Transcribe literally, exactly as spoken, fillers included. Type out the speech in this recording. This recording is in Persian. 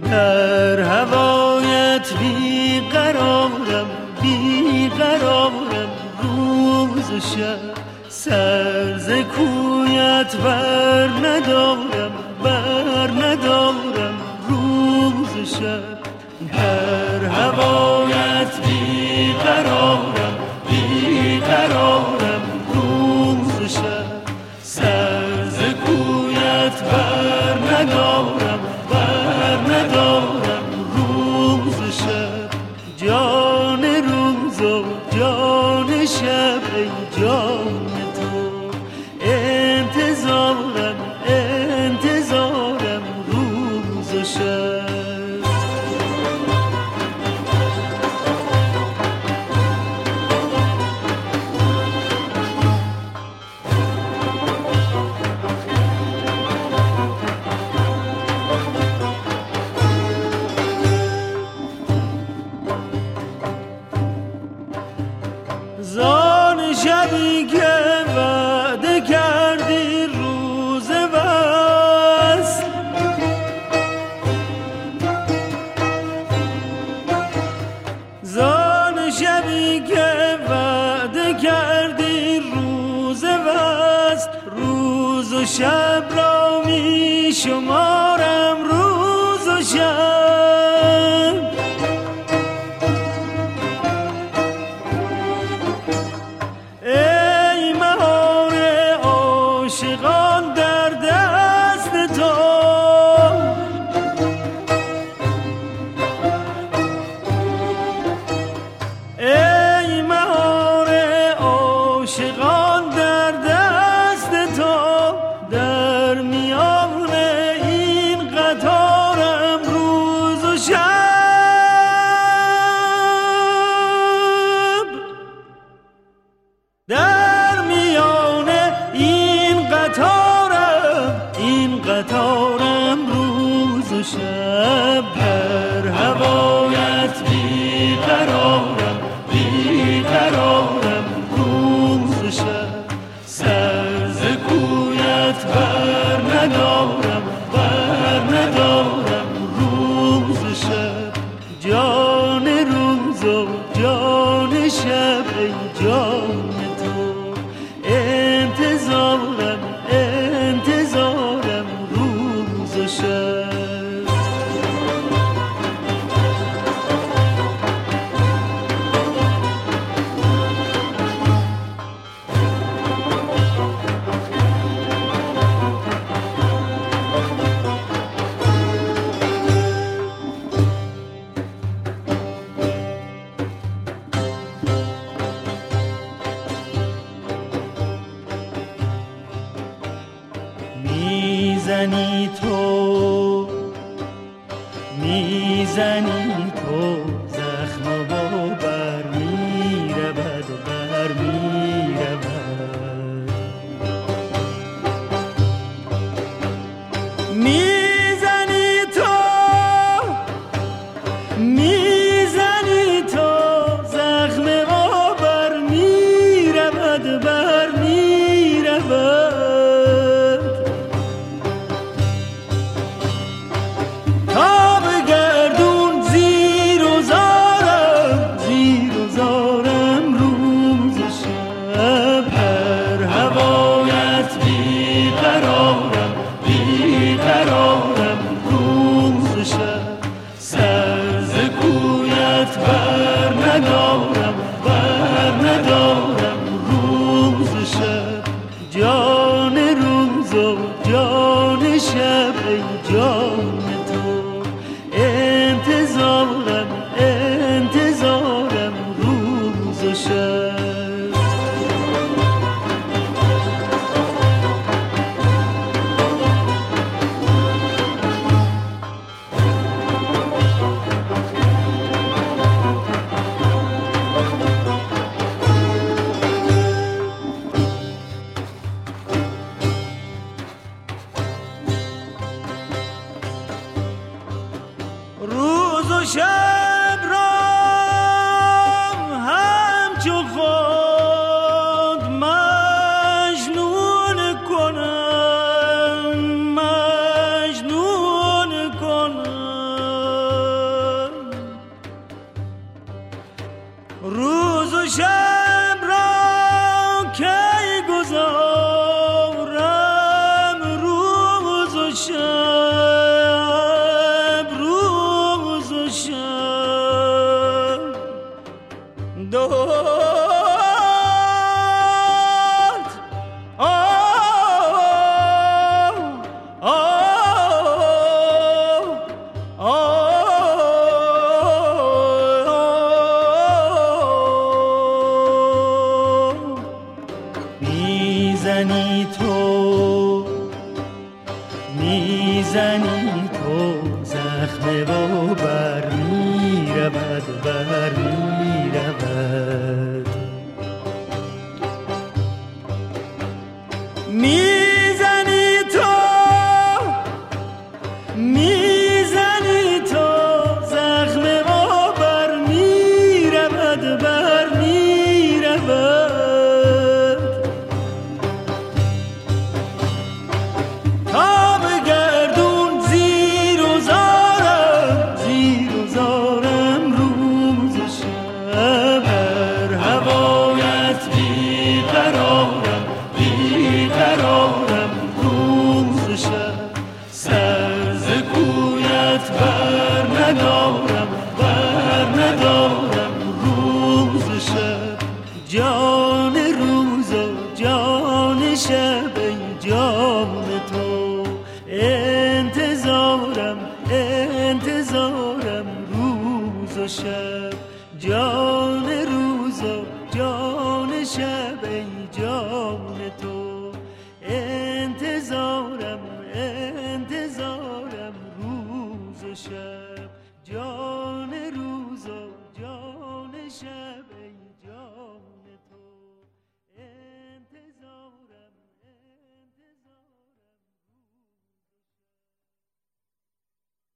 در هوایت بی قرارم بی قرارم روز و شب سر ز کویت بر ندارم بر ندارم روز و شب در هوایت بی قرارم بی قرارم روز و شب سر ز کویت بر ندارم بر ندارم روز و شب جان روز و جان شب ای جان تو انتظارم انتظارم روز و شب زان شبی که وعده کردی روز وصل زان شبی که وعده کردی روز وصل روز و شب را می شمارم روز و شب در میان این قطارم این قطارم روز و شب در هوایت بی قرارم بی قرارم روز و شب سر ز کویت بر ندارم بر ندارم روز و شب جان روز و جان شب ای جان انتظارم انتظارم روز و شب میزنی تو میزنی تو زخم و بر میرود بر میرود میزنی تو میزنی تو زخم و بر میرود بر میرود بر ندارم بر ندارم روز و شب جان روز و جان شب ای جان تو انتظارم انتظارم روز و شب روز و شب را همچو خود مجنون کنم مجنون کنم میزنی تو میزنی تو زخم و بر میرود بر میرود میزنی تو میزنی تو زخم و بر میرود بر میرود تا به گردون زیر و زارم زیر و زارم روز و شب بر هوایت بیقرارم بیقرارم روز و شب سر ز کویت بر ندارم بر ندارم روز و شب جان روز و جان شب ای جان تو انتظارم انتظارم روز و شب جان